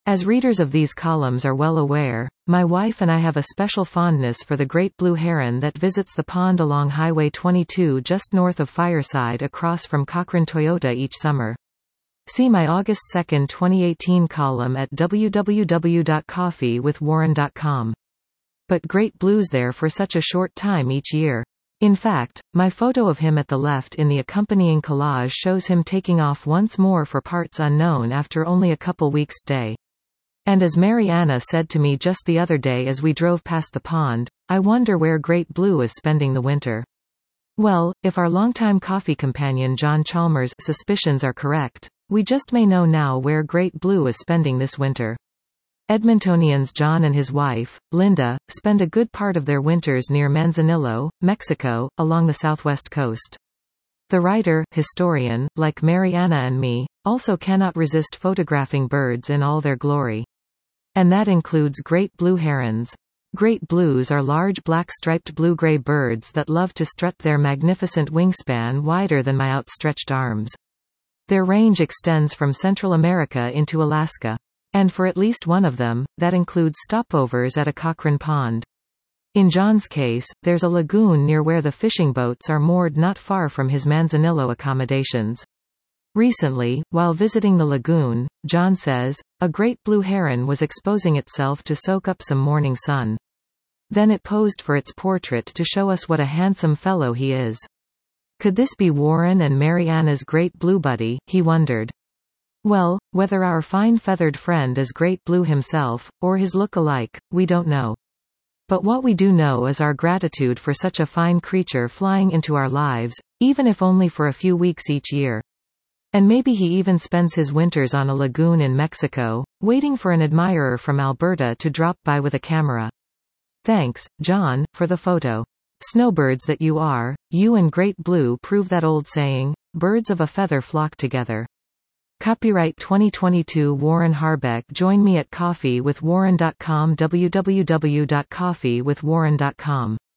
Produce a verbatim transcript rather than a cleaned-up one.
As readers of these columns are well aware, my wife and I have a special fondness for the great blue heron that visits the pond along Highway twenty-two just north of Fireside across from Cochrane Toyota each summer. See my August second twenty eighteen column at w w w dot coffee with warren dot com. But great blues there for such a short time each year. In fact, my photo of him at the left in the accompanying collage shows him taking off once more for parts unknown after only a couple weeks' stay. And as Mariana said to me just the other day as we drove past the pond, I wonder where Great Blue is spending the winter. Well, if our longtime coffee companion John Chalmers' suspicions are correct, we just may know now where Great Blue is spending this winter. Edmontonians John and his wife, Linda, spend a good part of their winters near Manzanillo, Mexico, along the southwest coast. The writer, historian, like Mariana and me, also cannot resist photographing birds in all their glory. And that includes great blue herons. Great blues are large black-striped blue-gray birds that love to strut their magnificent wingspan wider than my outstretched arms. Their range extends from Central America into Alaska. And for at least one of them, that includes stopovers at a Cochrane pond. In John's case, there's a lagoon near where the fishing boats are moored not far from his Manzanillo accommodations. Recently, while visiting the lagoon, John says, a great blue heron was exposing itself to soak up some morning sun. Then it posed for its portrait to show us what a handsome fellow he is. Could this be Warren and Mariana's great blue buddy, he wondered. Well, whether our fine feathered friend is Great Blue himself, or his look-alike, we don't know. But what we do know is our gratitude for such a fine creature flying into our lives, even if only for a few weeks each year. And maybe he even spends his winters on a lagoon in Mexico, waiting for an admirer from Alberta to drop by with a camera. Thanks, John, for the photo. Snowbirds that you are, you and Great Blue prove that old saying, birds of a feather flock together. Copyright twenty twenty-two Warren Harbeck. Join me at coffee with warren dot com w w w dot coffee with warren dot com.